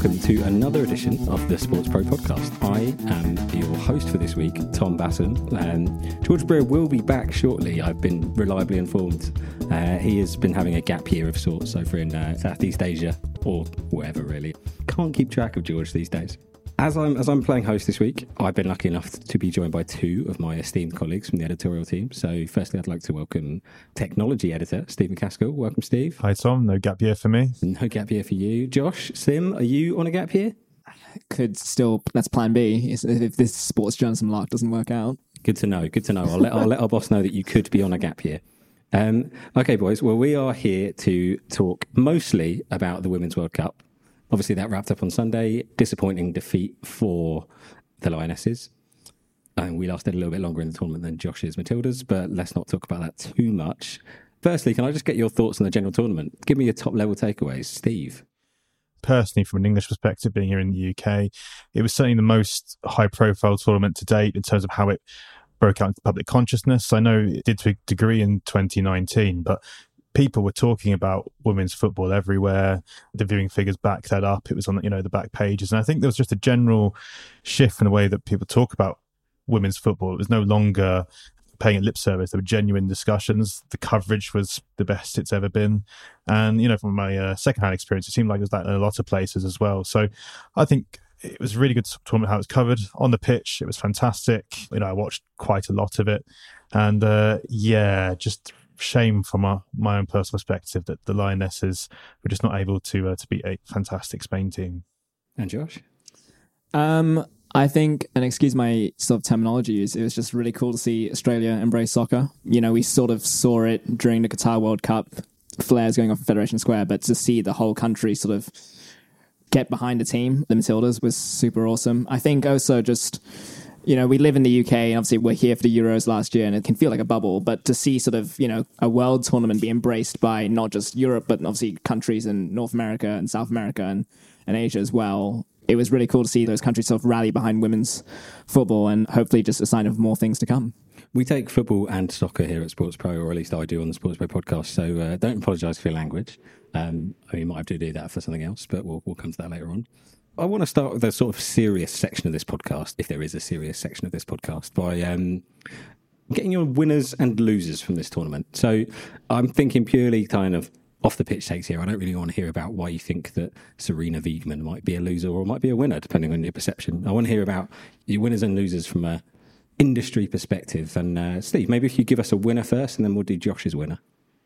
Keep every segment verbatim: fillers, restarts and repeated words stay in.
welcome to another edition of the Sports Pro podcast. I am your host for this week, Tom Basson. Um, George Brewer will be back shortly. I've been reliably informed. Uh, he has been having a gap year of sorts over in uh, Southeast Asia, or whatever really. Can't keep track of George these days. As I'm as I'm playing host this week, I've been lucky enough to be joined by two of my esteemed colleagues from the editorial team. So firstly, I'd like to welcome technology editor Stephen Caskell. Welcome, Steve. Hi, Tom. No gap year for me. No gap year for you. Josh, Sim, are you on a gap year? Could still, that's plan B, is if this sports journalism lark doesn't work out. Good to know, good to know. I'll let, I'll let our boss know that you could be on a gap year. Um, okay, boys, well, we are here to talk mostly about the Women's World Cup. Obviously, that wrapped up on Sunday. Disappointing defeat for the Lionesses. And we lasted a little bit longer in the tournament than Josh's Matildas, but let's not talk about that too much. Firstly, can I just get your thoughts on the general tournament? Give me your top-level takeaways. Steve? Personally, from an English perspective, being here in the U K, it was certainly the most high-profile tournament to date in terms of how it broke out into public consciousness. I know it did to a degree in twenty nineteen, but people were talking about women's football everywhere. The viewing figures backed that up. It was on, you know, the back pages. And I think there was just a general shift in the way that people talk about women's football. It was no longer paying it lip service. There were genuine discussions. The coverage was the best it's ever been. And, you know, from my uh, second-hand experience, it seemed like it was that in a lot of places as well. So I think it was a really good tournament how it was covered. On the pitch, it was fantastic. You know, I watched quite a lot of it. And, uh, yeah, just shame from my, my own personal perspective that the Lionesses were just not able to uh, to beat a fantastic Spain team. And Josh? Um, I think, and excuse my sort of terminology use, it was just really cool to see Australia embrace soccer. You know, we sort of saw it during the Qatar World Cup, flares going off at Federation Square, but to see the whole country sort of get behind the team, the Matildas, was super awesome. I think also just, you know, we live in the U K, and obviously we're here for the Euros last year, and it can feel like a bubble, but to see sort of, you know, a world tournament be embraced by not just Europe, but obviously countries in North America and South America and, and Asia as well, it was really cool to see those countries sort of rally behind women's football, and hopefully just a sign of more things to come. We take football and soccer here at Sports Pro, or at least I do on the Sports Pro podcast, so uh, don't apologise for your language. Um, I mean, you might have to do that for something else, but we'll, we'll come to that later on. I want to start with a sort of serious section of this podcast, if there is a serious section of this podcast, by um, getting your winners and losers from this tournament. So I'm thinking purely kind of off the pitch takes here. I don't really want to hear about why you think that Sarina Wiegman might be a loser or might be a winner, depending on your perception. I want to hear about your winners and losers from a industry perspective. And uh, Steve, maybe if you give us a winner first, and then we'll do Josh's winner.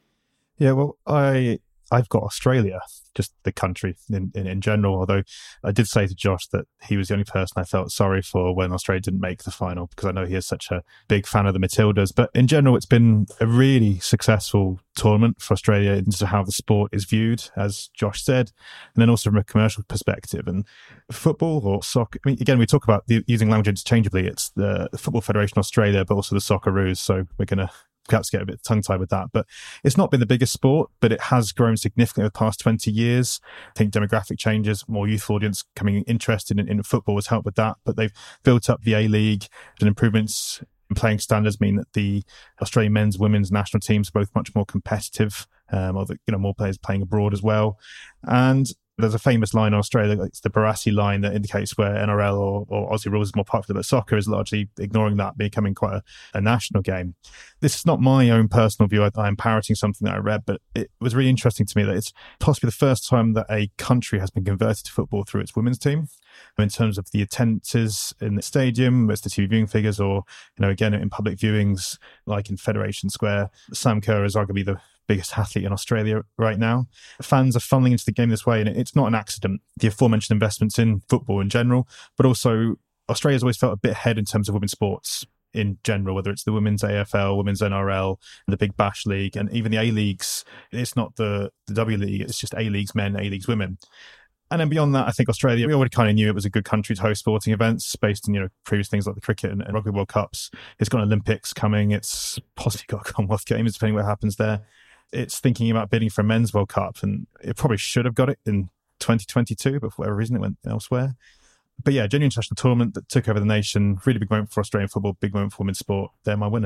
Yeah, well, I... I've got Australia, just the country in, in, in general, although I did say to Josh that he was the only person I felt sorry for when Australia didn't make the final, because I know he is such a big fan of the Matildas. But in general, it's been a really successful tournament for Australia in terms of how the sport is viewed, as Josh said, and then also from a commercial perspective. And football or soccer, I mean, again, we talk about the, using language interchangeably. It's the, the Football Federation Australia, but also the Socceroos. So we're going to perhaps get a bit tongue-tied with that, but it's not been the biggest sport, but it has grown significantly over the past twenty years. I think demographic changes, more youth audience coming interested in, in football has helped with that, but they've built up the A-League, and improvements in playing standards mean that the Australian men's, women's national teams are both much more competitive, um, or the, you know, more players playing abroad as well. And there's a famous line in Australia, it's the Barassi line, that indicates where N R L or, or Aussie rules is more popular, but soccer is largely ignoring that, becoming quite a, a national game. This is not my own personal view. I, I'm parroting something that I read, but it was really interesting to me that it's possibly the first time that a country has been converted to football through its women's team. In terms of the attendances in the stadium, whether it's the T V viewing figures or, you know, again, in public viewings, like in Federation Square, Sam Kerr is arguably the biggest athlete in Australia right now. Fans are funneling into the game this way, and it's not an accident. The aforementioned investments in football in general, but also Australia's always felt a bit ahead in terms of women's sports in general, whether it's the women's A F L, women's N R L, the Big Bash League, and even the A-Leagues. It's not the, the W League, it's just A-Leagues men, A-Leagues women. And then beyond that, I think Australia, we already kind of knew it was a good country to host sporting events based on, you know, previous things like the cricket and, and rugby World Cups. It's got Olympics coming. It's possibly got Commonwealth Games, depending what happens there. It's thinking about bidding for a men's World Cup, and it probably should have got it in twenty twenty-two, but for whatever reason it went elsewhere. But yeah, genuine international tournament that took over the nation, really big moment for Australian football, big moment for women's sport. They're my winners.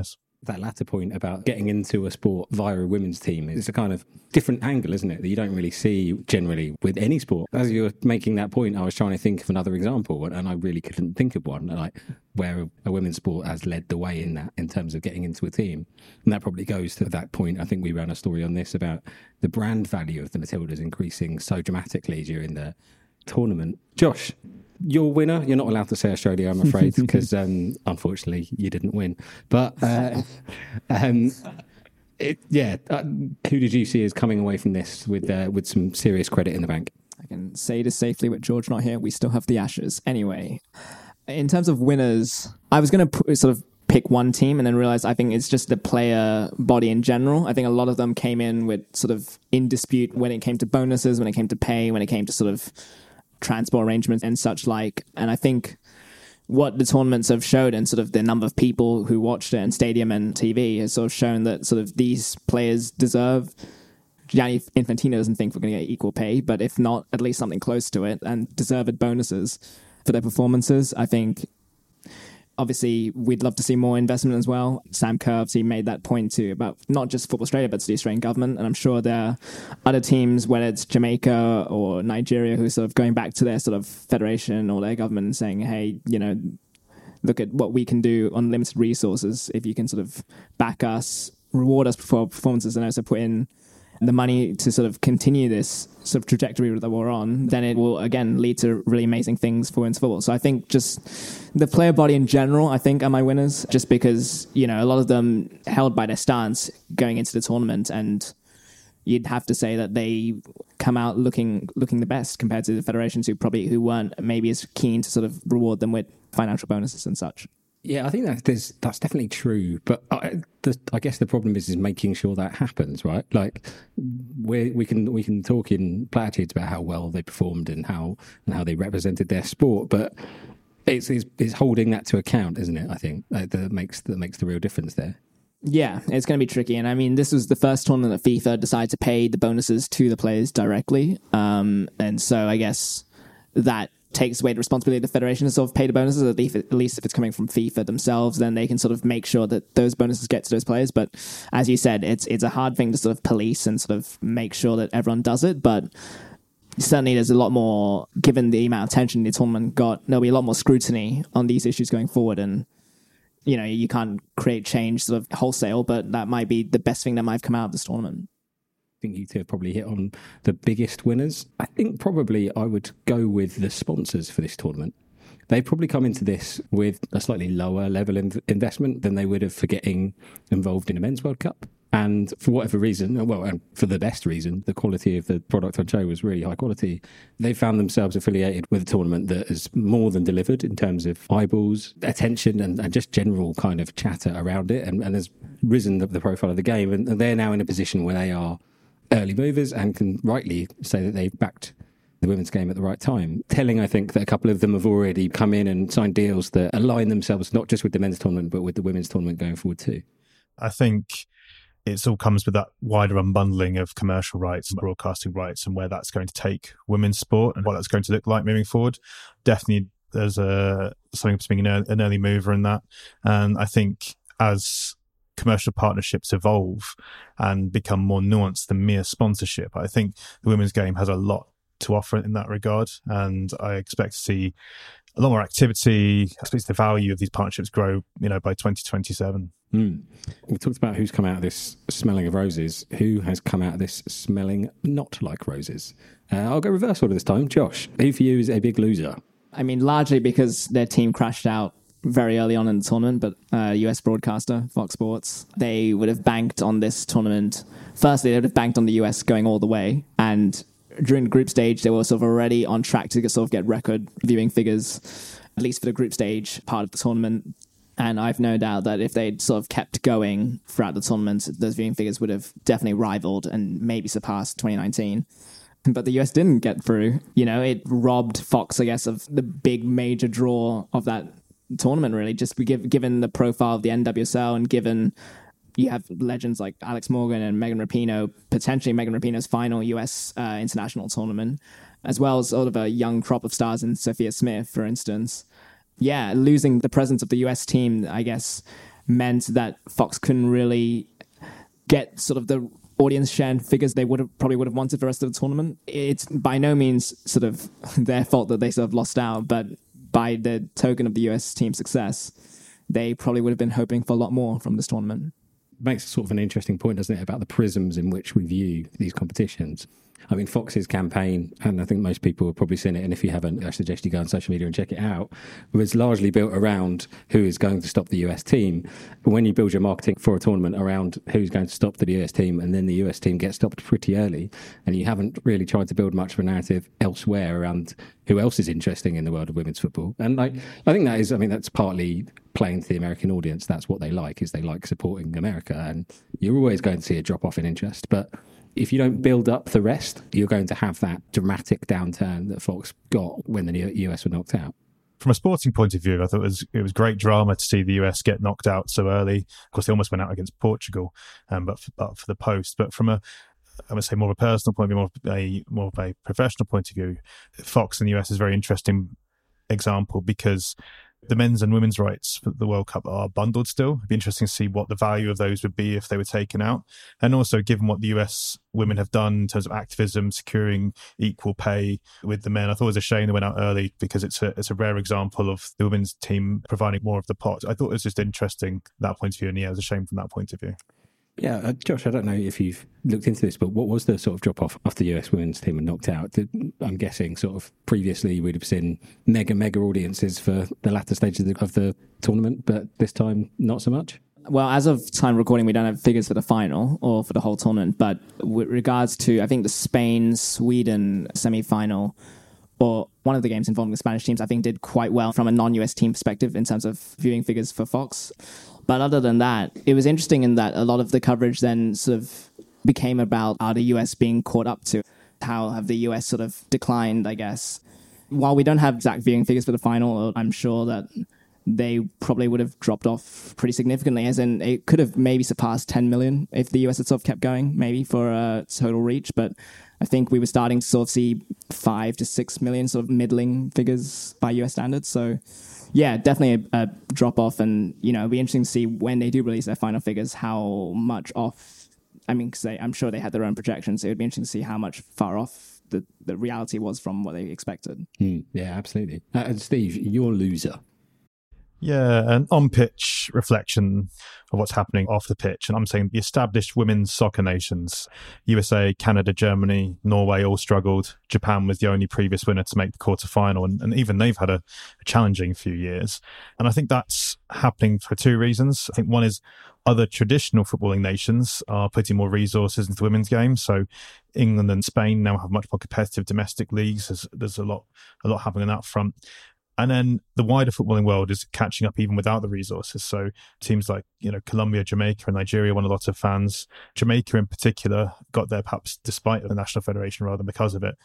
that latter point about getting into a sport via a women's team is a kind of different angle, isn't it, that you don't really see generally with any sport. As you were making that point, I was trying to think of another example, and I really couldn't think of one, like where a women's sport has led the way in that, in terms of getting into a team. And that probably goes to that point. I think we ran a story on this about the brand value of the Matildas increasing so dramatically during the tournament. Josh, your winner, you're not allowed to say Australia, I'm afraid, because um, unfortunately you didn't win. But uh, um, it, yeah, uh, who did you see as coming away from this with uh, with some serious credit in the bank? I can say this safely with George not here. We still have the Ashes. Anyway, in terms of winners, I was going to sort of pick one team and then realize I think it's just the player body in general. I think a lot of them came in with sort of in dispute when it came to bonuses, when it came to pay, when it came to sort of transport arrangements and such like. And I think what the tournaments have showed and sort of the number of people who watched it in stadium and T V has sort of shown that sort of these players deserve. Gianni Infantino doesn't think we're going to get equal pay, but if not, at least something close to it, and deserved bonuses for their performances. I think obviously we'd love to see more investment as well. Sam Kerr obviously made that point too about not just Football Australia, but to the Australian government. And I'm sure there are other teams, whether it's Jamaica or Nigeria, who are sort of going back to their sort of federation or their government and saying, hey, you know, look at what we can do on limited resources. If you can sort of back us, reward us for our performances, and also put in the money to sort of continue this sort of trajectory that we're on, then it will again lead to really amazing things for women's football. So I think just the player body in general, I think, are my winners, just because, you know, a lot of them held by their stance going into the tournament, and you'd have to say that they come out looking looking the best compared to the federations who probably who weren't maybe as keen to sort of reward them with financial bonuses and such. Yeah, I think that there's, that's definitely true. But I, the, I guess the problem is is making sure that happens, right? Like we we can we can talk in platitudes about how well they performed and how and how they represented their sport, but it's it's, it's holding that to account, isn't it? I think that, that makes that makes the real difference there. Yeah, it's going to be tricky. And I mean, this was the first tournament that FIFA decided to pay the bonuses to the players directly, um, and so I guess that takes away the responsibility of the federation to sort of pay the bonuses, at least, at least if it's coming from FIFA themselves, then they can sort of make sure that those bonuses get to those players. But as you said, it's it's a hard thing to sort of police and sort of make sure that everyone does it. But certainly there's a lot more, given the amount of attention the tournament got, there'll be a lot more scrutiny on these issues going forward. And, you know, you can't create change sort of wholesale, but that might be the best thing that might have come out of this tournament. I think you two have probably hit on the biggest winners. I think probably I would go with the sponsors for this tournament. They've probably come into this with a slightly lower level of investment than they would have for getting involved in a Men's World Cup. And for whatever reason, well, and for the best reason, the quality of the product on show was really high quality. They found themselves affiliated with a tournament that has more than delivered in terms of eyeballs, attention, and, and just general kind of chatter around it, and, and has risen the, the profile of the game. And they're now in a position where they are early movers and can rightly say that they've backed the women's game at the right time. Telling, I think, that a couple of them have already come in and signed deals that align themselves not just with the men's tournament, but with the women's tournament going forward too. I think it all comes with that wider unbundling of commercial rights and broadcasting rights, and where that's going to take women's sport and what that's going to look like moving forward. Definitely there's a something to being an early mover in that. And I think as commercial partnerships evolve and become more nuanced than mere sponsorship, I think the women's game has a lot to offer in that regard, and I expect to see a lot more activity. I expect the value of these partnerships grow, you know, by twenty twenty-seven. Mm. We talked about who's come out of this smelling of roses. Who has come out of this smelling not like roses? Uh, I'll go reverse order this time. Josh, who for you is a big loser? I mean, largely because their team crashed out very early on in the tournament, but uh, U S broadcaster, Fox Sports, they would have banked on this tournament. Firstly, they would have banked on the U S going all the way, and during the group stage, they were sort of already on track to sort of get record viewing figures, at least for the group stage part of the tournament. And I've no doubt that if they'd sort of kept going throughout the tournament, those viewing figures would have definitely rivaled and maybe surpassed twenty nineteen. But the U S didn't get through. You know, it robbed Fox, I guess, of the big major draw of that tournament, really, just given the profile of the N W S L, and given you have legends like Alex Morgan and Megan Rapinoe, potentially Megan Rapinoe's final U S uh, international tournament, as well as sort of a young crop of stars in Sophia Smith, for instance. Yeah, losing the presence of the U S team, I guess, meant that Fox couldn't really get sort of the audience share and figures they would have probably would have wanted for the rest of the tournament. It's by no means sort of their fault that they sort of lost out, but by the token of the U S team's success, they probably would have been hoping for a lot more from this tournament. Makes sort of an interesting point, doesn't it, about the prisms in which we view these competitions. I mean, Fox's campaign, and I think most people have probably seen it, and if you haven't, I suggest you go on social media and check it out, was largely built around who is going to stop the U S team. But when you build your marketing for a tournament around who's going to stop the U S team, and then the U S team gets stopped pretty early, and you haven't really tried to build much of a narrative elsewhere around who else is interesting in the world of women's football. And like, I think that is, I mean, that's partly playing to the American audience. That's what they like, is they like supporting America, and you're always going to see a drop off in interest. But if you don't build up the rest, you're going to have that dramatic downturn that Fox got when the U S were knocked out. From a sporting point of view, I thought it was it was great drama to see the U S get knocked out so early. Of course, they almost went out against Portugal, um, but, for, but for the post. But from a, I would say more of a personal point of view, more of a, more of a professional point of view, Fox in the U S is a very interesting example because the men's and women's rights for the World Cup are bundled still. It'd be interesting to see what the value of those would be if they were taken out. And also, given what the U S women have done in terms of activism, securing equal pay with the men, I thought it was a shame they went out early because it's a it's a rare example of the women's team providing more of the pot. I thought it was just interesting that point of view. And yeah, it was a shame from that point of view. Yeah, uh, Josh, I don't know if you've looked into this, but what was the sort of drop-off after the U S women's team were knocked out? Did, I'm guessing sort of previously we'd have seen mega, mega audiences for the latter stages of the, of the tournament, but this time not so much? Well, as of time recording, we don't have figures for the final or for the whole tournament, but with regards to, I think, the Spain-Sweden semi-final, or one of the games involving the Spanish teams, I think did quite well from a non-U S team perspective in terms of viewing figures for Fox. But other than that, it was interesting in that a lot of the coverage then sort of became about are the U S being caught up to? How have the U S sort of declined, I guess? While we don't have exact viewing figures for the final, I'm sure that they probably would have dropped off pretty significantly, as in it could have maybe surpassed ten million if the U S had sort of kept going, maybe for a total reach. But I think we were starting to sort of see five to six million sort of middling figures by U S standards. So yeah, definitely a, a drop off. And, you know, it'll be interesting to see when they do release their final figures, how much off. I mean, because I'm sure they had their own projections. It would be interesting to see how much far off the, the reality was from what they expected. Mm, yeah, absolutely. Uh, and Steve, you're a loser. Yeah, an on-pitch reflection of what's happening off the pitch. And I'm saying the established women's soccer nations, U S A, Canada, Germany, Norway, all struggled. Japan was the only previous winner to make the quarterfinal. And, and even they've had a, a challenging few years. And I think that's happening for two reasons. I think one is other traditional footballing nations are putting more resources into the women's game. So England and Spain now have much more competitive domestic leagues. There's, there's a lot, a lot happening on that front. And then the wider footballing world is catching up even without the resources. So teams like, you know, Colombia, Jamaica and Nigeria won a lot of fans. Jamaica in particular got there perhaps despite the National Federation rather than because of it.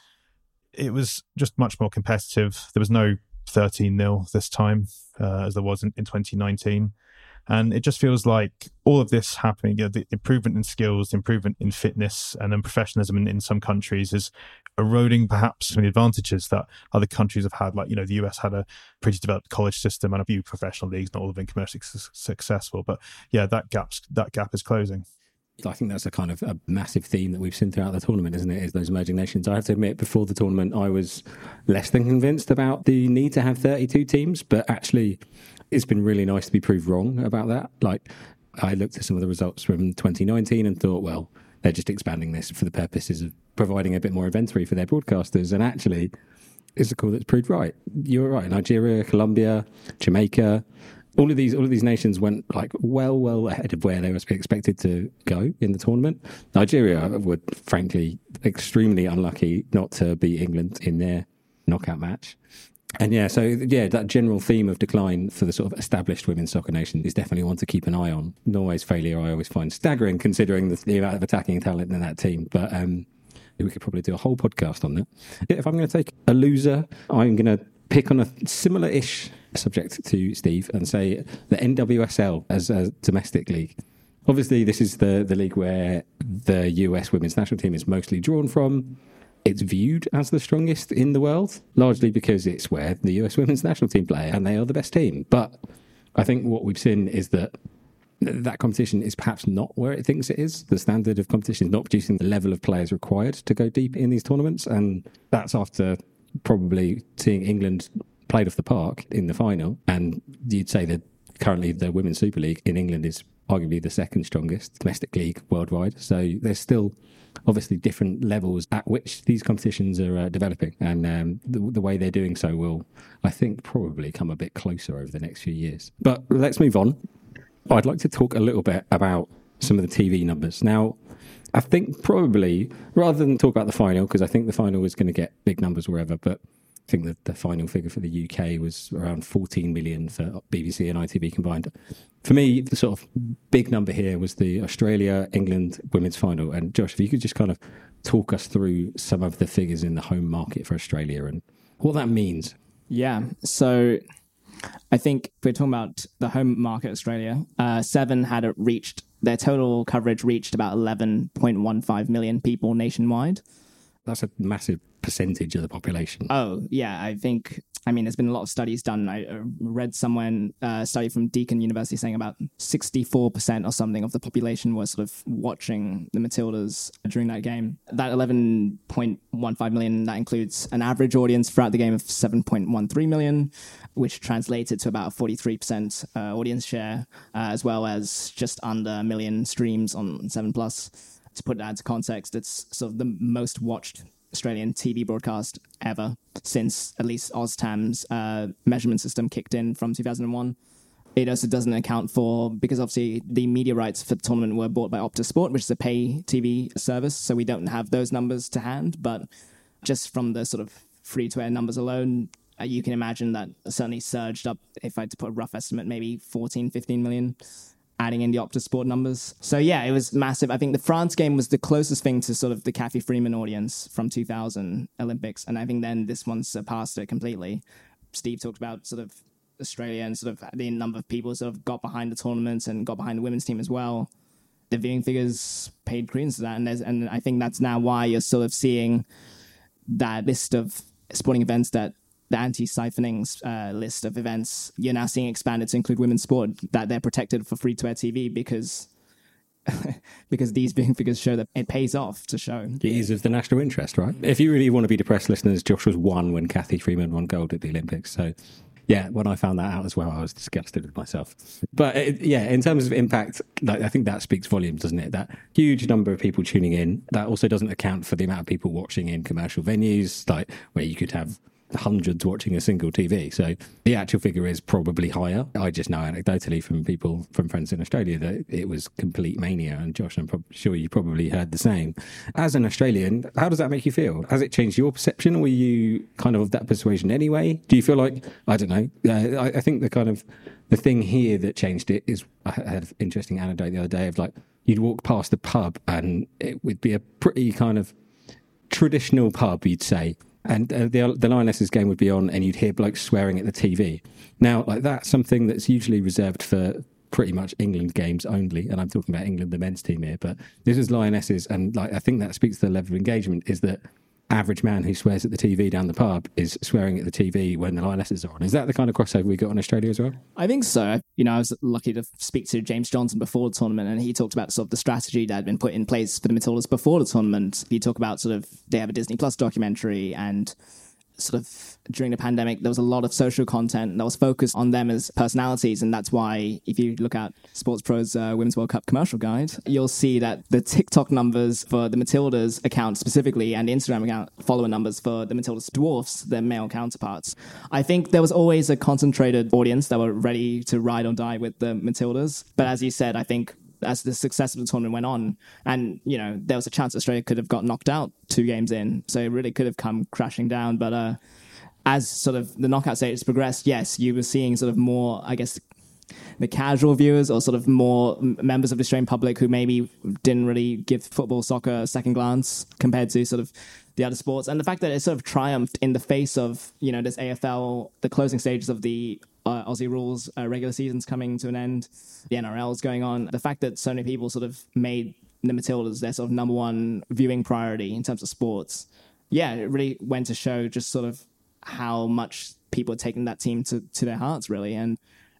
It was just much more competitive. There was no thirteen nil this time uh, as there was in, in twenty nineteen. And it just feels like all of this happening, you know, the improvement in skills, the improvement in fitness and then professionalism in, in some countries is eroding perhaps some of the advantages that other countries have had. Like, you know, the U S had a pretty developed college system and a few professional leagues, not all of them commercially su- successful. But yeah, that gap's, that gap is closing. I think that's a kind of a massive theme that we've seen throughout the tournament, isn't it? Is those emerging nations. I have to admit, before the tournament, I was less than convinced about the need to have thirty-two teams, but actually it's been really nice to be proved wrong about that. Like, I looked at some of the results from twenty nineteen and thought, well, they're just expanding this for the purposes of providing a bit more inventory for their broadcasters. And actually, it's a call that's proved right. You're right. Nigeria, Colombia, Jamaica, all of these, all of these nations went like well, well ahead of where they were expected to go in the tournament. Nigeria were frankly extremely unlucky not to beat England in their knockout match. And yeah, so yeah, that general theme of decline for the sort of established women's soccer nation is definitely one to keep an eye on. Norway's failure I always find staggering considering the, the amount of attacking talent in that team. But um, we could probably do a whole podcast on that. If I'm going to take a loser, I'm going to pick on a similar-ish subject to Steve and say the N W S L as a domestic league. Obviously, this is the, the league where the U S women's national team is mostly drawn from. It's viewed as the strongest in the world, largely because it's where the U S women's national team play and they are the best team. But I think what we've seen is that that competition is perhaps not where it thinks it is. The standard of competition is not producing the level of players required to go deep in these tournaments. And that's after probably seeing England played off the park in the final. And you'd say that currently the Women's Super League in England is arguably the second strongest domestic league worldwide. So there's still obviously different levels at which these competitions are uh, developing. And um, the, the way they're doing so will, I think, probably come a bit closer over the next few years. But let's move on. I'd like to talk a little bit about some of the T V numbers. Now, I think probably, rather than talk about the final, because I think the final is going to get big numbers wherever, but I think that the final figure for the U K was around fourteen million for B B C and I T V combined. For me, the sort of big number here was the Australia-England women's final. And Josh, if you could just kind of talk us through some of the figures in the home market for Australia and what that means. Yeah, so I think if we're talking about the home market, Australia, uh, Seven had it reached, their total coverage reached about eleven point one five million people nationwide. That's a massive percentage of the population. Oh, yeah. I think, I mean, there's been a lot of studies done. I uh, read somewhere a uh, study from Deakin University saying about sixty-four percent or something of the population was sort of watching the Matildas during that game. That eleven point one five million, that includes an average audience throughout the game of seven point one three million, which translated to about a forty-three percent uh, audience share, uh, as well as just under a million streams on seven plus. To put that into context, it's sort of the most watched Australian T V broadcast ever since at least OzTAM's uh, measurement system kicked in from two thousand one. It also doesn't account for, because obviously the media rights for the tournament were bought by Optus Sport, which is a pay T V service, so we don't have those numbers to hand, but just from the sort of free-to-air numbers alone, uh, you can imagine that certainly surged up, if I had to put a rough estimate, maybe fourteen, fifteen million. Adding in the Optus Sport numbers. So yeah, it was massive. I think the France game was the closest thing to sort of the Cathy Freeman audience from two thousand Olympics. And I think then this one surpassed it completely. Steve talked about sort of Australia and sort of the number of people sort of got behind the tournament and got behind the women's team as well. The viewing figures paid credence to that. And, there's, and I think that's now why you're sort of seeing that list of sporting events, that the anti-siphoning uh, list of events, you're now seeing expanded to include women's sport, that they're protected for free-to-air T V because because these viewing figures show that it pays off to show. It is of the national interest, right? If you really want to be depressed, listeners, Josh was one when Cathy Freeman won gold at the Olympics. So, yeah, when I found that out as well, I was disgusted with myself. But, it, yeah, in terms of impact, like, I think that speaks volumes, doesn't it? That huge number of people tuning in, that also doesn't account for the amount of people watching in commercial venues, like where you could have hundreds watching a single T V. So the actual figure is probably higher. I just know anecdotally from people, from friends in Australia, that it was complete mania. And Josh, I'm prob- sure you probably heard the same. As an Australian, how does that make you feel? Has it changed your perception? Or were you kind of of that persuasion anyway? Do you feel like, I don't know, uh, I, I think the kind of, the thing here that changed it is, I had an interesting anecdote the other day of like, you'd walk past a pub and it would be a pretty kind of traditional pub, you'd say. And uh, the the Lionesses game would be on and you'd hear blokes swearing at the T V. Now, like that's something that's usually reserved for pretty much England games only. And I'm talking about England, the men's team here. But this is Lionesses. And like I think that speaks to the level of engagement, is that average man who swears at the T V down the pub is swearing at the T V when the Lionesses are on. Is that the kind of crossover we got in Australia as well? I think so. You know, I was lucky to speak to James Johnson before the tournament, and he talked about sort of the strategy that had been put in place for the Matildas before the tournament. He talked about sort of, they have a Disney Plus documentary, and sort of during the pandemic, there was a lot of social content that was focused on them as personalities. And that's why if you look at Sports Pro's uh, Women's World Cup commercial guide, you'll see that the TikTok numbers for the Matildas account specifically and the Instagram account follower numbers for the Matildas dwarfs their male counterparts. I think there was always a concentrated audience that were ready to ride or die with the Matildas. But as you said, I think as the success of the tournament went on, and, you know, there was a chance Australia could have got knocked out two games in, so it really could have come crashing down. But uh, as sort of the knockout stages progressed, yes, you were seeing sort of more, I guess, the casual viewers or sort of more members of the Australian public who maybe didn't really give football, soccer a second glance compared to sort of the other sports. And the fact that it sort of triumphed in the face of, you know, this A F L, the closing stages of the uh, Aussie rules uh, regular season's coming to an end, the N R L's going on. The fact that so many people sort of made the Matildas their sort of number one viewing priority in terms of sports. Yeah, it really went to show just sort of how much people are taking that team to, to their hearts, really. And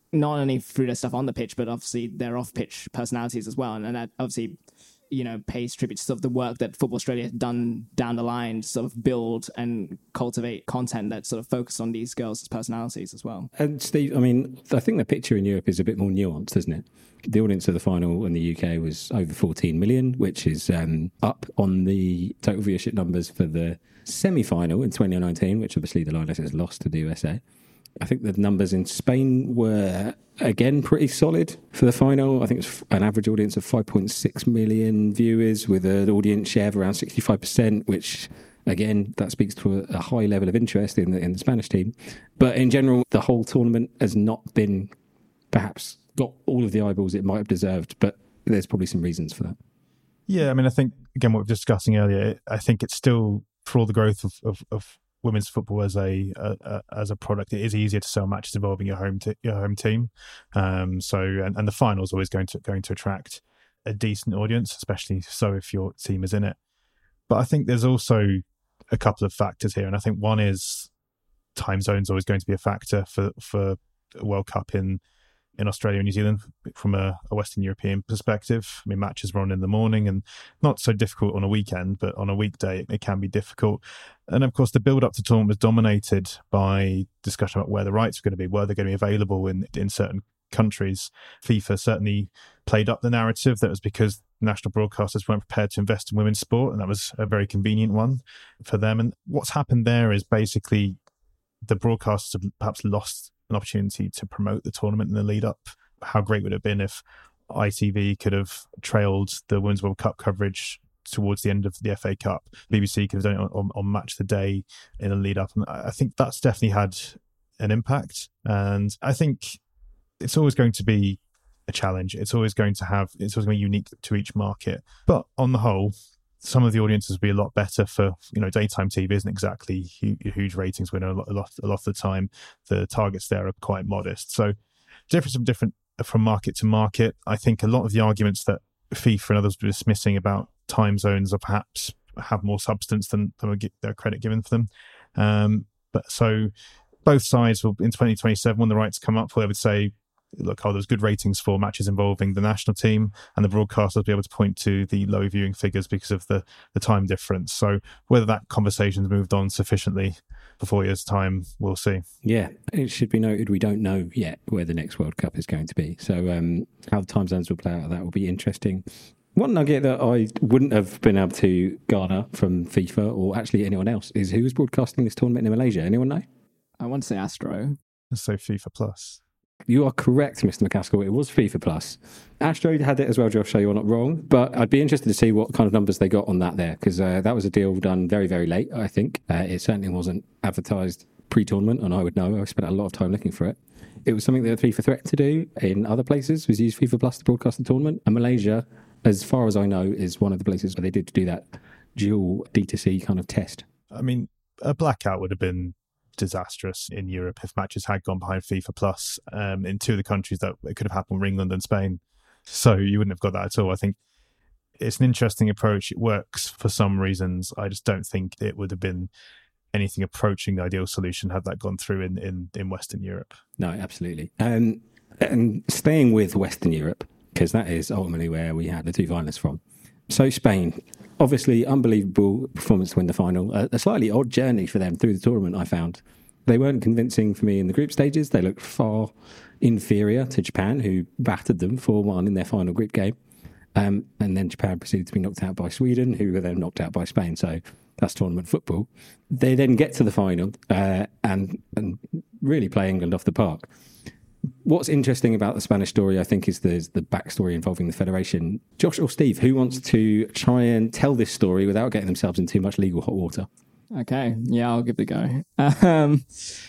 not only through their stuff on the pitch, but obviously their off-pitch personalities as well. And, and that obviously, you know, pays tribute to sort of the work that Football Australia has done down the line to sort of build and cultivate content that sort of focus on these girls' personalities as well. And Steve, I mean, I think the picture in Europe is a bit more nuanced, isn't it? The audience of the final in the U K was over fourteen million, which is um, up on the total viewership numbers for the semi-final in twenty nineteen, which obviously the Lionesses lost to the U S A. I think the numbers in Spain were, again, pretty solid for the final. I think it's an average audience of five point six million viewers with an audience share of around sixty-five percent, which, again, that speaks to a, a high level of interest in the, in the Spanish team. But in general, the whole tournament has not been, perhaps, got all of the eyeballs it might have deserved, but there's probably some reasons for that. Yeah, I mean, I think, again, what we were discussing earlier, I think it's still, for all the growth of, of, of women's football as a, a, a as a product, it is easier to sell matches involving your home t- your home team. Um, so and, and the final is always going to going to attract a decent audience, especially so if your team is in it. But I think there's also a couple of factors here, and I think one is time zone's always going to be a factor for for a World Cup in in Australia and New Zealand from a, a Western European perspective. I mean, matches were on in the morning and not so difficult on a weekend, but on a weekday, it can be difficult. And of course, the build-up to tournament was dominated by discussion about where the rights were going to be, where they're going to be available in, in certain countries. FIFA certainly played up the narrative that it was because national broadcasters weren't prepared to invest in women's sport, and that was a very convenient one for them. And what's happened there is basically the broadcasters have perhaps lost an opportunity to promote the tournament in the lead up. How great would it have been if I T V could have trailed the Women's World Cup coverage towards the end of the F A Cup? B B C could have done it on, on Match the Day in the lead up. And I think that's definitely had an impact. And I think it's always going to be a challenge. It's always going to have, it's always going to be unique to each market. But on the whole, some of the audiences will be a lot better for, you know, daytime T V isn't exactly huge, huge ratings. We know a lot, a lot, a lot of the time the targets there are quite modest. So difference from different from market to market. I think a lot of the arguments that FIFA and others were dismissing about time zones are perhaps have more substance than, than would get their credit given for them. Um, but so both sides will, in twenty twenty-seven, when the rights come up, they would say, look, oh, there's good ratings for matches involving the national team, and the broadcasters will be able to point to the low viewing figures because of the, the time difference. So whether that conversation's moved on sufficiently for four years' time, we'll see. Yeah, it should be noted we don't know yet where the next World Cup is going to be. So um, how the time zones will play out, that will be interesting. One nugget that I wouldn't have been able to garner from FIFA or actually anyone else is who was broadcasting this tournament in Malaysia. Anyone know? I want to say Astro. Let's say FIFA Plus. You are correct, Mister McCaskill. It was FIFA Plus. Astro had it as well, Josh, so you're not wrong. But I'd be interested to see what kind of numbers they got on that there, because uh, that was a deal done very, very late, I think. Uh, it certainly wasn't advertised pre-tournament, and I would know. I spent a lot of time looking for it. It was something that FIFA threatened to do in other places, was use FIFA Plus to broadcast the tournament. And Malaysia, as far as I know, is one of the places where they did do that dual D two C kind of test. I mean, a blackout would have been disastrous in Europe if matches had gone behind FIFA Plus um, in two of the countries that it could have happened were England and Spain. So you wouldn't have got that at all. I think it's an interesting approach. It works for some reasons. I just don't think it would have been anything approaching the ideal solution had that gone through in, in, in Western Europe. No, absolutely. Um, and staying with Western Europe, because that is ultimately where we had the two finalists from. So Spain, obviously unbelievable performance to win the final. A, a slightly odd journey for them through the tournament, I found. They weren't convincing for me in the group stages. They looked far inferior to Japan, who battered them four one in their final group game. Um, and then Japan proceeded to be knocked out by Sweden, who were then knocked out by Spain. So that's tournament football. They then get to the final uh, and, and really play England off the park. What's interesting about the Spanish story, I think, is there's the backstory involving the federation. Josh or Steve, who wants to try and tell this story without getting themselves in too much legal hot water? Okay, yeah, I'll give it a go. Um,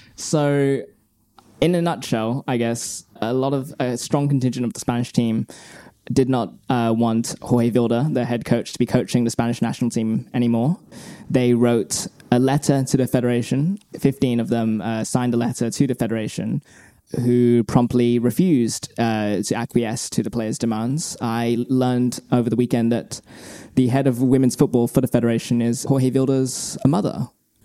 so, in a nutshell, I guess, a lot of, a strong contingent of the Spanish team did not uh, want Jorge Vilda, their head coach, to be coaching the Spanish national team anymore. They wrote a letter to the federation. fifteen of them uh, signed a letter to the federation, who promptly refused uh, to acquiesce to the players' demands. I learned over the weekend that the head of women's football for the federation is Jorge Vilda's mother.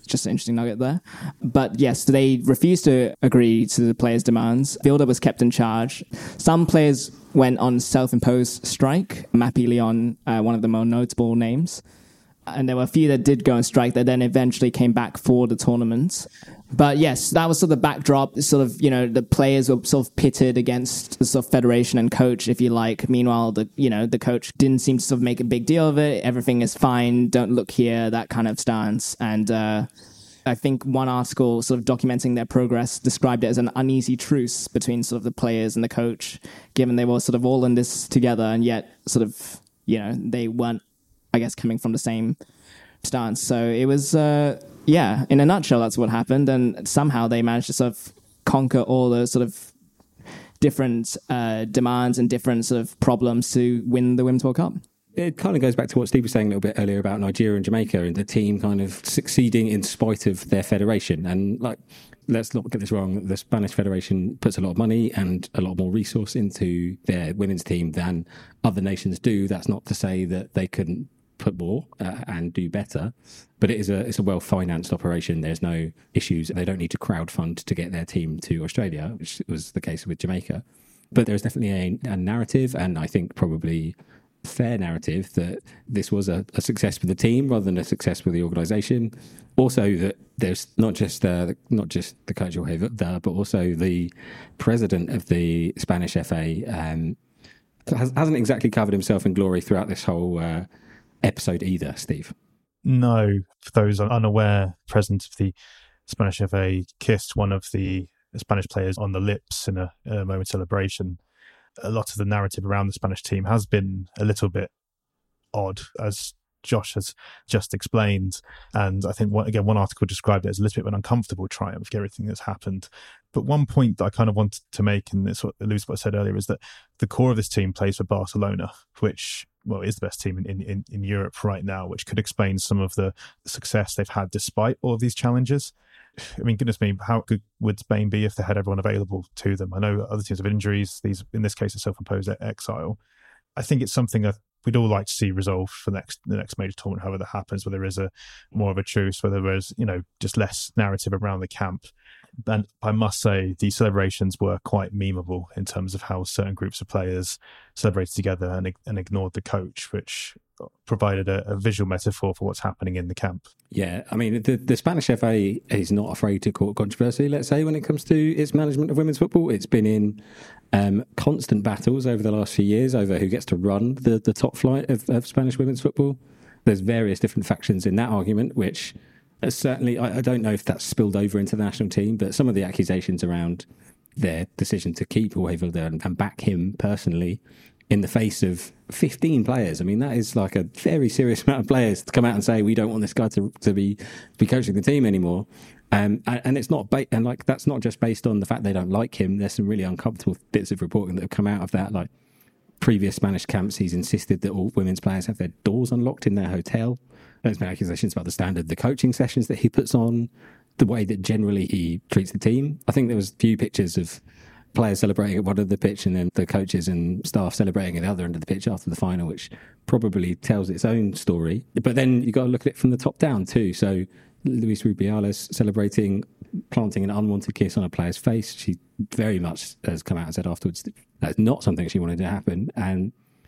just an interesting nugget there. But yes, they refused to agree to the players' demands. Vilda was kept in charge. Some players went on self-imposed strike. Mappy Leon, uh, one of the more notable names. And there were a few that did go on strike that then eventually came back for the tournament. But yes, that was sort of the backdrop. Sort of, you know, the players were sort of pitted against the sort of federation and coach, if you like. Meanwhile, the you know the coach didn't seem to sort of make a big deal of it. Everything is fine. Don't look here. That kind of stance. And uh, I think one article sort of documenting their progress described it as an uneasy truce between sort of the players and the coach, given they were sort of all in this together, and yet sort of you know they weren't, I guess, coming from the same stance. So it was, uh, yeah, in a nutshell, that's what happened. And somehow they managed to sort of conquer all the sort of different uh, demands and different sort of problems to win the Women's World Cup. It kind of goes back to what Steve was saying a little bit earlier about Nigeria and Jamaica and the team kind of succeeding in spite of their federation. And like, let's not get this wrong, the Spanish Federation puts a lot of money and a lot more resource into their women's team than other nations do. That's not to say that they couldn't put more uh, and do better, but it is a it's a well-financed operation. There's no issues. They don't need to crowdfund to get their team to Australia, which was the case with Jamaica. But there's definitely a, a narrative, and I think probably fair narrative, that this was a, a success for the team rather than a success for the organisation. Also, that there's not just uh, not just the coach there, but also the president of the Spanish F A um, has, hasn't exactly covered himself in glory throughout this whole uh, episode either, Steve. No, for those unaware, president of the Spanish F A kissed one of the Spanish players on the lips in a, a moment of celebration. A lot of the narrative around the Spanish team has been a little bit odd, as Josh has just explained. And I think, one, again, one article described it as a little bit of an uncomfortable triumph of everything that's happened. But one point that I kind of wanted to make, and it's what alludes to what I said earlier, is that the core of this team plays for Barcelona, which, well, is the best team in, in, in Europe right now, which could explain some of the success they've had despite all of these challenges. I mean, goodness me, how good would Spain be if they had everyone available to them? I know other teams have injuries. These, in this case, are self-imposed exile. I think it's something that we'd all like to see resolved for the next the next major tournament, however that happens, whether there is a more of a truce, whether there's, you know, just less narrative around the camp. And I must say, the celebrations were quite memeable in terms of how certain groups of players celebrated together and, and ignored the coach, which provided a, a visual metaphor for what's happening in the camp. Yeah, I mean, the, the Spanish F A is not afraid to court controversy, let's say, when it comes to its management of women's football. It's been in um, constant battles over the last few years over who gets to run the, the top flight of, of Spanish women's football. There's various different factions in that argument, which certainly, I, I don't know if that's spilled over into the national team, but some of the accusations around their decision to keep Huevilda and, and back him personally in the face of fifteen players. I mean, that is like a very serious amount of players to come out and say, we don't want this guy to, to be be coaching the team anymore. Um, and, and it's not, ba- and like, that's not just based on the fact they don't like him. There's some really uncomfortable bits of reporting that have come out of that. Like, previous Spanish camps, he's insisted that all women's players have their doors unlocked in their hotel. There's been accusations about the standard, the coaching sessions that he puts on, the way that generally he treats the team. I think there was a few pictures of players celebrating at one end of the pitch and then the coaches and staff celebrating at the other end of the pitch after the final, which probably tells its own story. But then you've got to look at it from the top down too. So Luis Rubiales celebrating, planting an unwanted kiss on a player's face. She very much has come out and said afterwards that that's not something she wanted to happen. And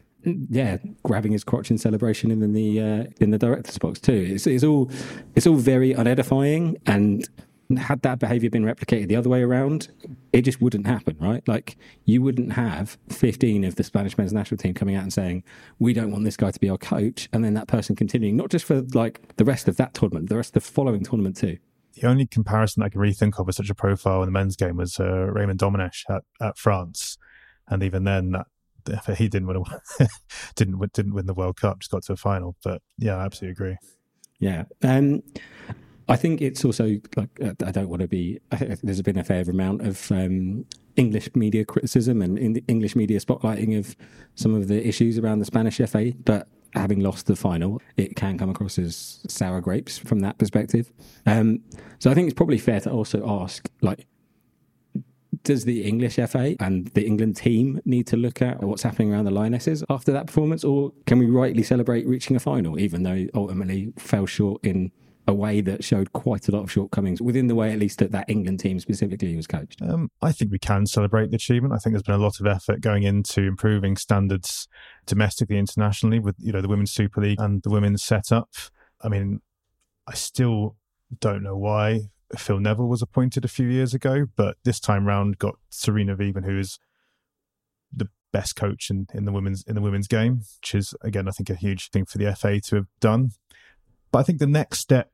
yeah, grabbing his crotch in celebration in the uh, in the director's box too. It's, it's all it's all very unedifying, and had that behaviour been replicated the other way around, it just wouldn't happen, right? Like, you wouldn't have fifteen of the Spanish men's national team coming out and saying, we don't want this guy to be our coach, and then that person continuing, not just for like the rest of that tournament, the rest of the following tournament too. The only comparison I can really think of with such a profile in the men's game was uh, Raymond Domenech at, at France, and even then, that he didn't win a, didn't didn't win the World Cup, just got to a final. But yeah, I absolutely agree. Yeah. Um, I think it's also, like, I don't want to be, I think there's been a fair amount of um, English media criticism and in the English media spotlighting of some of the issues around the Spanish F A, but having lost the final, it can come across as sour grapes from that perspective. Um, so I think it's probably fair to also ask, like, does the English F A and the England team need to look at what's happening around the Lionesses after that performance, or can we rightly celebrate reaching a final, even though ultimately fell short in a way that showed quite a lot of shortcomings within the way, at least, that that England team specifically was coached? Um, I think we can celebrate the achievement. I think there's been a lot of effort going into improving standards domestically, internationally, with, you know, the Women's Super League and the women's setup. I mean, I still don't know why Phil Neville was appointed a few years ago, but this time round got Serena Wiegman, who is the best coach in, in the women's in the women's game, which is, again, I think a huge thing for the F A to have done. But I think the next step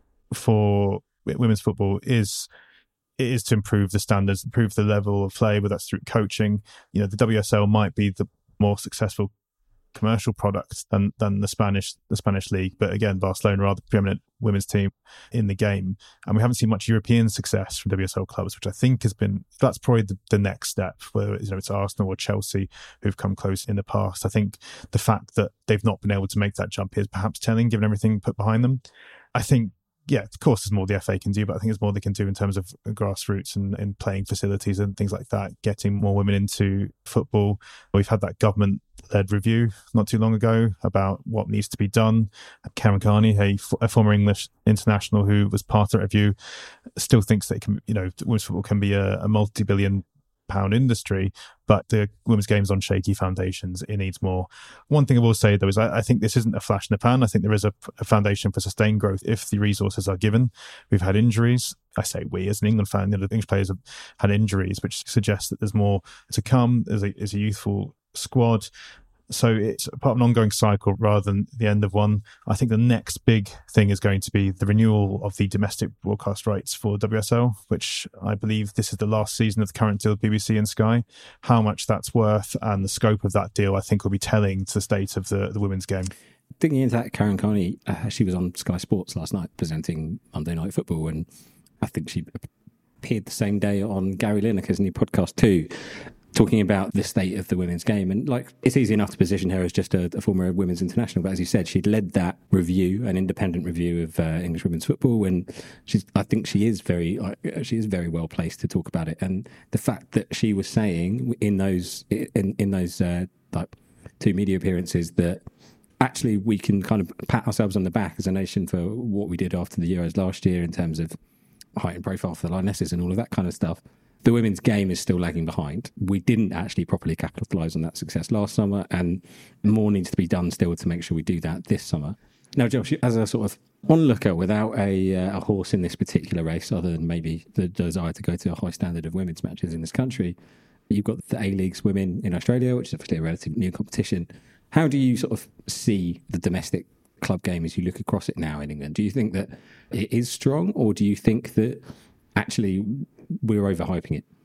for women's football is is to improve the standards, improve the level of play, whether that's through coaching. You know, the W S L might be the more successful commercial product than than the Spanish the Spanish league, but again, Barcelona are the preeminent women's team in the game, and we haven't seen much European success from W S L clubs, which I think has been that's probably the, the next step. Whether it's, you know, it's Arsenal or Chelsea who've come close in the past, I think the fact that they've not been able to make that jump is perhaps telling, given everything put behind them. I think. Yeah, of course, there's more the F A can do, but I think there's more they can do in terms of grassroots and, and playing facilities and things like that, getting more women into football. We've had that government-led review not too long ago about what needs to be done. Karen Carney, a, a former English international who was part of that review, still thinks that it can, you know, women's football can be a, a multi-billion pound industry, but the women's game's on shaky foundations. It needs more. One thing I will say, though, is I, I think this isn't a flash in the pan. I think there is a, a foundation for sustained growth if the resources are given. We've had injuries. I say we, as an England fan, you know, the English players have had injuries, which suggests that there's more to come. There's a, there's a youthful squad. So it's part of an ongoing cycle rather than the end of one. I think the next big thing is going to be the renewal of the domestic broadcast rights for W S L, which I believe this is the last season of the current deal with B B C and Sky. How much that's worth and the scope of that deal, I think, will be telling to the state of the, the women's game. Digging into that, Karen Carney, uh, she was on Sky Sports last night presenting Monday Night Football, and I think she appeared the same day on Gary Lineker's new podcast too, talking about the state of the women's game. And like, it's easy enough to position her as just a, a former women's international, but as you said, she'd led that review, an independent review of uh, English women's football, and she's, I think she is very, uh, she is very well placed to talk about it. And the fact that she was saying in those in in those uh, like two media appearances that actually we can kind of pat ourselves on the back as a nation for what we did after the Euros last year in terms of height and profile for the Lionesses and all of that kind of stuff. The women's game is still lagging behind. We didn't actually properly capitalise on that success last summer, and more needs to be done still to make sure we do that this summer. Now, Josh, as a sort of onlooker without a, uh, a horse in this particular race, other than maybe the desire to go to a high standard of women's matches in this country, you've got the A-Leagues women in Australia, which is obviously a relatively new competition. How do you sort of see the domestic club game as you look across it now in England? Do you think that it is strong, or do you think that actually we're overhyping it?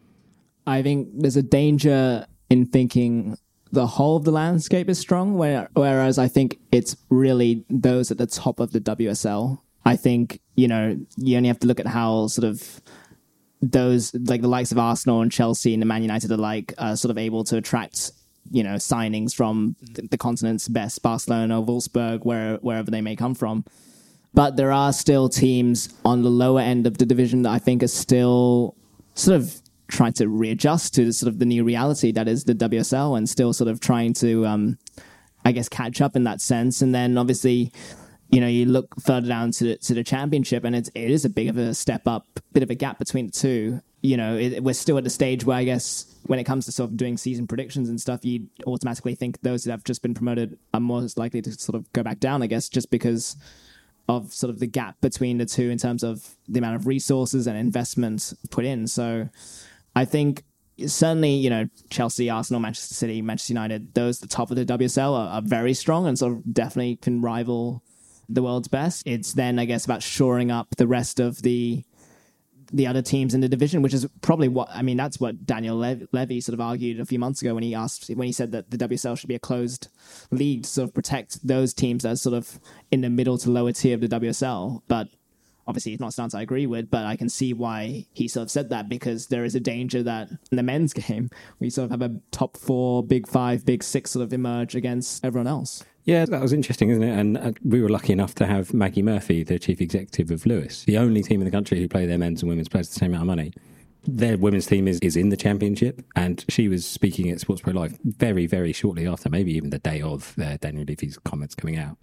I think there's a danger in thinking the whole of the landscape is strong, where, whereas I think it's really those at the top of the W S L. I think, you know, you only have to look at how sort of those, like the likes of Arsenal and Chelsea and the Man United alike, are sort of able to attract, you know, signings from the, the continent's best, Barcelona, Wolfsburg, where, wherever they may come from. But there are still teams on the lower end of the division that I think are still sort of trying to readjust to sort of the new reality that is the W S L, and still sort of trying to, um, I guess, catch up in that sense. And then obviously, you know, you look further down to the, to the championship, and it's, it is a big of a step up, bit of a gap between the two. You know, it, we're still at the stage where I guess when it comes to sort of doing season predictions and stuff, you automatically think those that have just been promoted are most likely to sort of go back down, I guess, just because of sort of the gap between the two in terms of the amount of resources and investment put in. So I think certainly, you know, Chelsea, Arsenal, Manchester City, Manchester United, those at the top of the W S L are, are very strong and sort of definitely can rival the world's best. It's then, I guess, about shoring up the rest of the the other teams in the division, which is probably what, I mean, that's what Daniel Le- Levy sort of argued a few months ago when he asked, when he said that the W S L should be a closed league to sort of protect those teams as sort of in the middle to lower tier of the W S L. But obviously it's not a stance I agree with, but I can see why he sort of said that, because there is a danger that in the men's game, we sort of have a top four, big five, big six sort of emerge against everyone else. Yeah, that was interesting, isn't it? And uh, we were lucky enough to have Maggie Murphy, the chief executive of Lewis, the only team in the country who play their men's and women's players the same amount of money. Their women's team is, is in the championship, and she was speaking at Sports Pro Live very, very shortly after, maybe even the day of uh, Daniel Levy's comments coming out.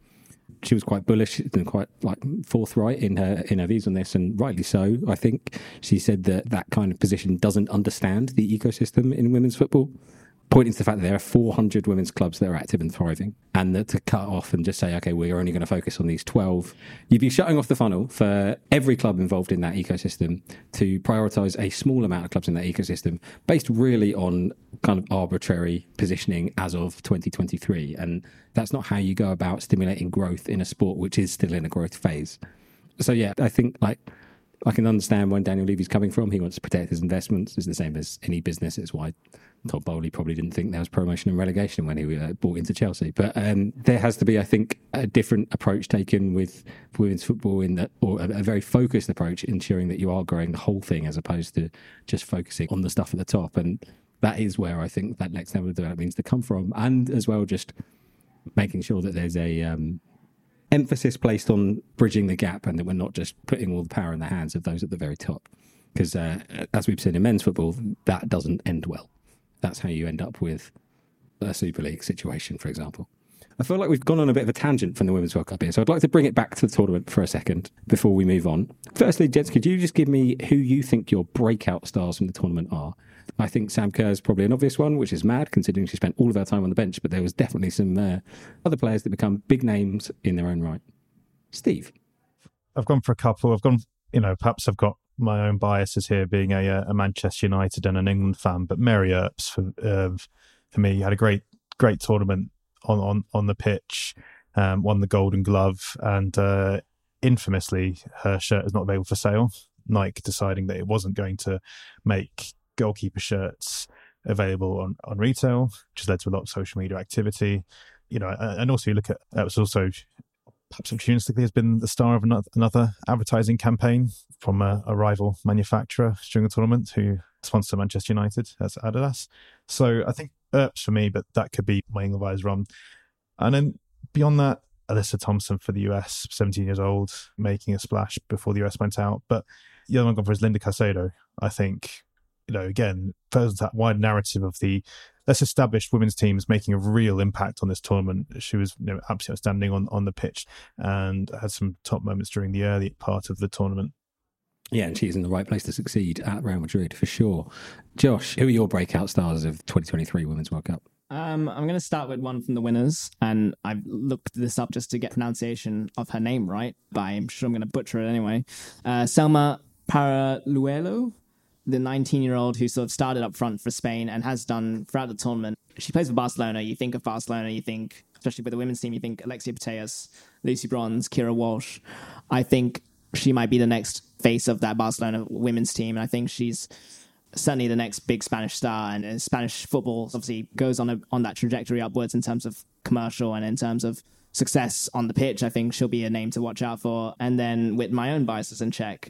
She was quite bullish and quite like forthright in her in her views on this, and rightly so. I think she said that that kind of position doesn't understand the ecosystem in women's football, pointing to the fact that there are four hundred women's clubs that are active and thriving, and that to cut off and just say, okay, we're only going to focus on these twelve, you'd be shutting off the funnel for every club involved in that ecosystem to prioritise a small amount of clubs in that ecosystem based really on kind of arbitrary positioning as of twenty twenty-three. And that's not how you go about stimulating growth in a sport which is still in a growth phase. So yeah, I think like I can understand where Daniel Levy's coming from. He wants to protect his investments. It's the same as any business. It's why Todd Bowley probably didn't think there was promotion and relegation when he uh, bought into Chelsea. But um, there has to be, I think, a different approach taken with women's football in that, or a, a very focused approach, ensuring that you are growing the whole thing as opposed to just focusing on the stuff at the top. And that is where I think that next level of development needs to come from. And as well, just making sure that there's a um, emphasis placed on bridging the gap and that we're not just putting all the power in the hands of those at the very top. Because uh, as we've seen in men's football, that doesn't end well. That's how you end up with a Super League situation, for example. I feel like we've gone on a bit of a tangent from the Women's World Cup here, so I'd like to bring it back to the tournament for a second before we move on. Firstly, gents, could you just give me who you think your breakout stars from the tournament are? I think Sam Kerr is probably an obvious one, which is mad considering she spent all of her time on the bench, but there was definitely some uh, other players that become big names in their own right. Steve? I've gone for a couple. I've gone, you know, perhaps I've got my own biases here, being a, a Manchester United and an England fan, but Mary Earps for uh, for me had a great great tournament on on, on the pitch, um, won the Golden Glove, and uh, infamously her shirt is not available for sale. Nike deciding that it wasn't going to make goalkeeper shirts available on, on retail, which has led to a lot of social media activity. You know, and also you look at that was also perhaps opportunistically has been the star of another, another advertising campaign from a, a rival manufacturer during the tournament who sponsor Manchester United, that's Adidas. So I think Earps for me, but that could be my Inglevis run. And then beyond that, Alyssa Thompson for the U S, seventeen years old, making a splash before the U S went out. But the other one I've gone for is Linda Caicedo. I think, you know, again, further that wide narrative of the less established women's teams making a real impact on this tournament. She was, you know, absolutely outstanding on, on the pitch and had some top moments during the early part of the tournament. Yeah, and she's in the right place to succeed at Real Madrid, for sure. Josh, who are your breakout stars of twenty twenty-three Women's World Cup? Um, I'm going to start with one from the winners, and I've looked this up just to get pronunciation of her name right, but I'm sure I'm going to butcher it anyway. Uh, Selma Paraluelo, the nineteen-year-old who sort of started up front for Spain and has done throughout the tournament. She plays for Barcelona. You think of Barcelona, you think, especially with the women's team, you think Alexia Putellas, Lucy Bronze, Kira Walsh. I think she might be the next face of that Barcelona women's team, and I think she's certainly the next big Spanish star, and, and Spanish football obviously goes on a, on that trajectory upwards in terms of commercial and in terms of success on the pitch. I think she'll be a name to watch out for. And then with my own biases in check,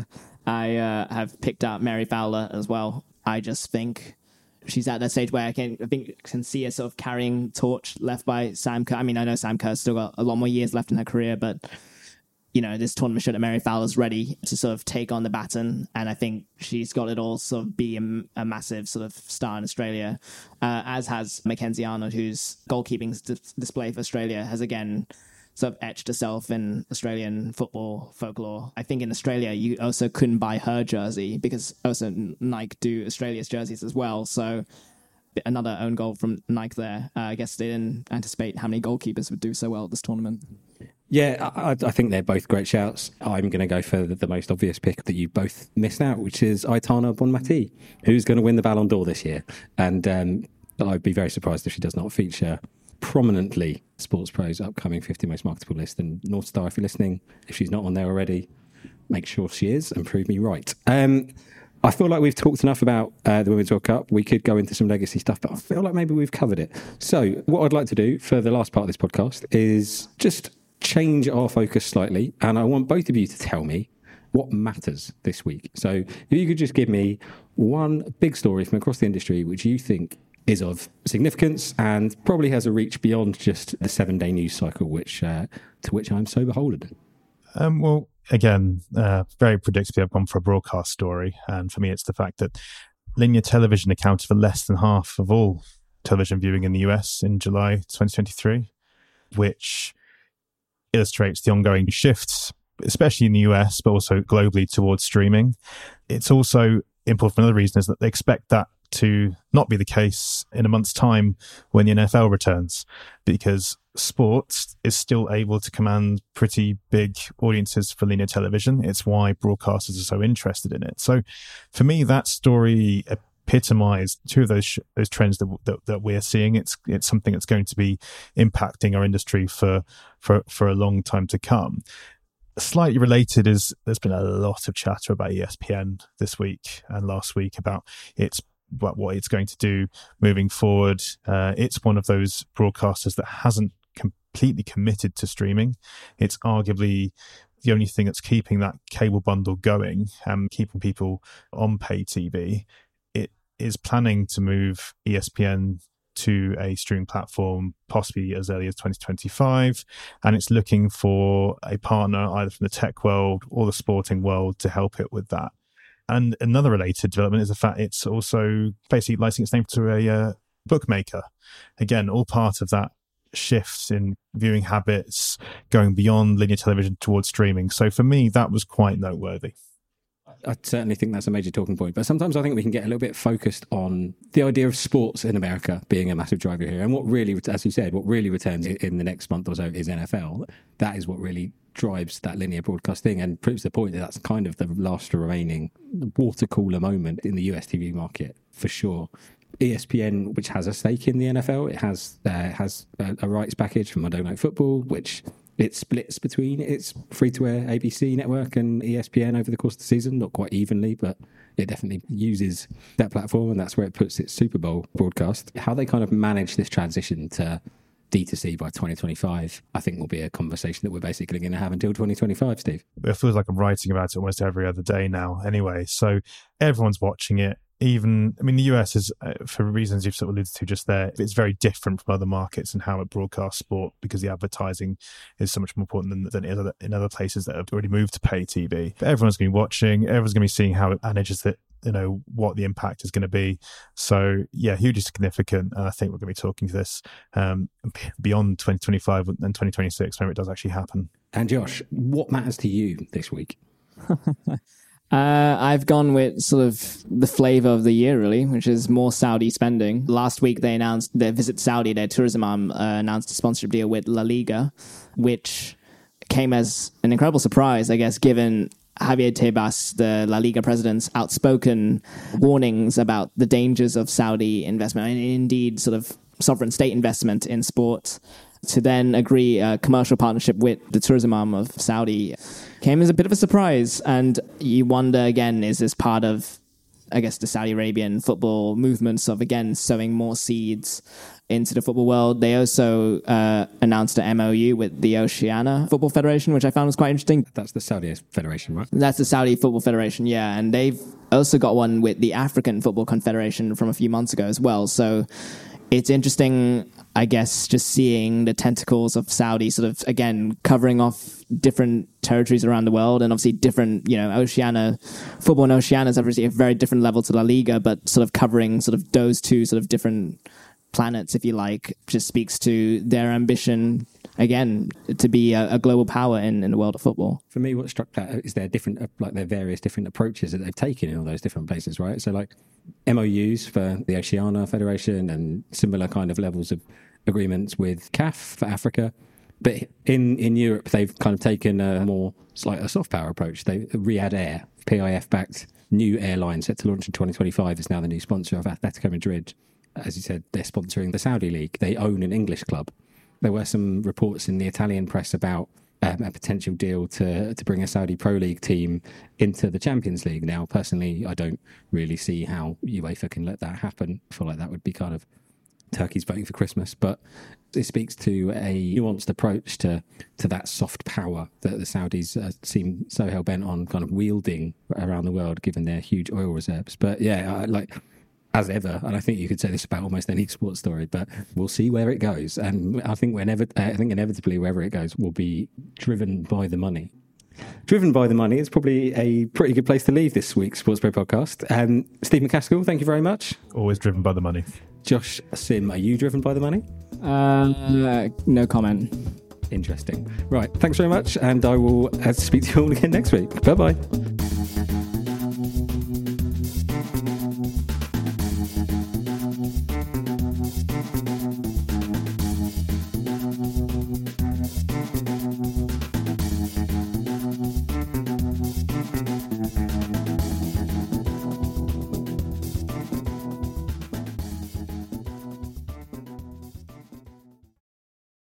I uh, have picked out Mary Fowler as well. I just think she's at that stage where I can I think can see her sort of carrying torch left by Sam Kerr. I mean, I know Sam Kerr's still got a lot more years left in her career, but you know, this tournament showed that Mary Fowler's ready to sort of take on the baton, and I think she's got it all sort of be a, a massive sort of star in Australia, uh, as has Mackenzie Arnold, whose goalkeeping d- display for Australia has again sort of etched herself in Australian football folklore. I think in Australia you also couldn't buy her jersey because also Nike do Australia's jerseys as well, so another own goal from Nike there. Uh, I guess they didn't anticipate how many goalkeepers would do so well at this tournament. Yeah, I, I think they're both great shouts. I'm going to go for the, the most obvious pick that you both missed out, which is Aitana Bonmatí, who's going to win the Ballon d'Or this year. And um, I'd be very surprised if she does not feature prominently Sports Pro's upcoming fifty most marketable list. And North Star, if you're listening, if she's not on there already, make sure she is and prove me right. Um, I feel like we've talked enough about uh, the Women's World Cup. We could go into some legacy stuff, but I feel like maybe we've covered it. So what I'd like to do for the last part of this podcast is just change our focus slightly, and I want both of you to tell me what matters this week. So if you could just give me one big story from across the industry which you think is of significance and probably has a reach beyond just the seven-day news cycle, which uh, to which I'm so beholden. Um, well, again, uh, very predictably, I've gone for a broadcast story, and for me, it's the fact that linear television accounted for less than half of all television viewing in the U S in July twenty twenty-three, which illustrates the ongoing shifts, especially in the U S, but also globally towards streaming. It's also important for another reason, is that they expect that to not be the case in a month's time when the N F L returns, because sports is still able to command pretty big audiences for linear television. It's why broadcasters are so interested in it. So for me, that story epitomized two of those sh- those trends that, that that we're seeing. It's it's something that's going to be impacting our industry for for for a long time to come. Slightly related is there's been a lot of chatter about E S P N this week and last week about its what, what it's going to do moving forward. Uh, it's one of those broadcasters that hasn't completely committed to streaming. It's arguably the only thing that's keeping that cable bundle going and keeping people on pay T V. It is planning to move E S P N to a streaming platform possibly as early as twenty twenty-five, and it's looking for a partner either from the tech world or the sporting world to help it with that. And another related development is the fact it's also basically licensing its name to a uh, bookmaker. Again, all part of that shift in viewing habits going beyond linear television towards streaming. So for me, that was quite noteworthy. I certainly think that's a major talking point. But sometimes I think we can get a little bit focused on the idea of sports in America being a massive driver here. And what really, as you said, what really returns in the next month or so is N F L. That is what really drives that linear broadcast thing and proves the point that that's kind of the last remaining water cooler moment in the U S T V market, for sure. E S P N, which has a stake in the N F L, it has uh, has a, a rights package from Monday Night Football, which it splits between its free-to-air A B C network and E S P N over the course of the season, not quite evenly, but it definitely uses that platform, and that's where it puts its Super Bowl broadcast. How they kind of manage this transition to D two C by twenty twenty-five, I think will be a conversation that we're basically going to have until twenty twenty-five, Steve. It feels like I'm writing about it almost every other day now anyway, so everyone's watching it. Even, I mean, the U S is, uh, for reasons you've sort of alluded to just there, it's very different from other markets and how it broadcasts sport because the advertising is so much more important than, than in, other, in other places that have already moved to pay T V. But everyone's going to be watching, everyone's going to be seeing how it manages it, you know, what the impact is going to be. So, yeah, hugely significant. And I think we're going to be talking to this um, beyond twenty twenty-five and twenty twenty-six, whenever it does actually happen. And Josh, what matters to you this week? Uh, I've gone with sort of the flavor of the year, really, which is more Saudi spending. Last week, they announced their Visit Saudi, their tourism arm, uh, announced a sponsorship deal with La Liga, which came as an incredible surprise, I guess, given Javier Tebas, the La Liga president's outspoken warnings about the dangers of Saudi investment, and indeed sort of sovereign state investment in sport. To then agree a commercial partnership with the tourism arm of Saudi came as a bit of a surprise. And you wonder, again, is this part of, I guess, the Saudi Arabian football movements of, again, sowing more seeds into the football world? They also uh, announced an M O U with the Oceania Football Federation, which I found was quite interesting. That's the Saudi Federation, right? That's the Saudi Football Federation, yeah. And they've also got one with the African Football Confederation from a few months ago as well. So it's interesting, I guess, just seeing the tentacles of Saudi sort of, again, covering off different territories around the world, and obviously different, you know, Oceania, football in Oceania is obviously a very different level to La Liga, but sort of covering sort of those two sort of different planets, if you like, just speaks to their ambition, again, to be a, a global power in, in the world of football. For me, what struck that is their different, like their various different approaches that they've taken in all those different places, right? So like M O Us for the Oceania Federation and similar kind of levels of agreements with C A F for Africa. But in, in Europe, they've kind of taken a more, it's like a soft power approach. They Riyadh Air, P I F-backed new airline set to launch in twenty twenty-five, is now the new sponsor of Atletico Madrid. As you said, they're sponsoring the Saudi League. They own an English club. There were some reports in the Italian press about um, a potential deal to to bring a Saudi Pro League team into the Champions League. Now, personally, I don't really see how UEFA can let that happen. I feel like that would be kind of turkeys voting for Christmas, but it speaks to a nuanced approach to to that soft power that the Saudis uh, seem so hell-bent on kind of wielding around the world, given their huge oil reserves. But yeah, I, like... as ever, and I think you could say this about almost any sports story, but we'll see where it goes. And I think whenever, I think inevitably wherever it goes will be driven by the money. Driven by the money is probably a pretty good place to leave this week's Sports Pro podcast. Um, Steve McCaskill, thank you very much. Always driven by the money. Josh Sim, are you driven by the money? Uh, no comment. Interesting. Right. Thanks very much. And I will uh, speak to you all again next week. Bye-bye.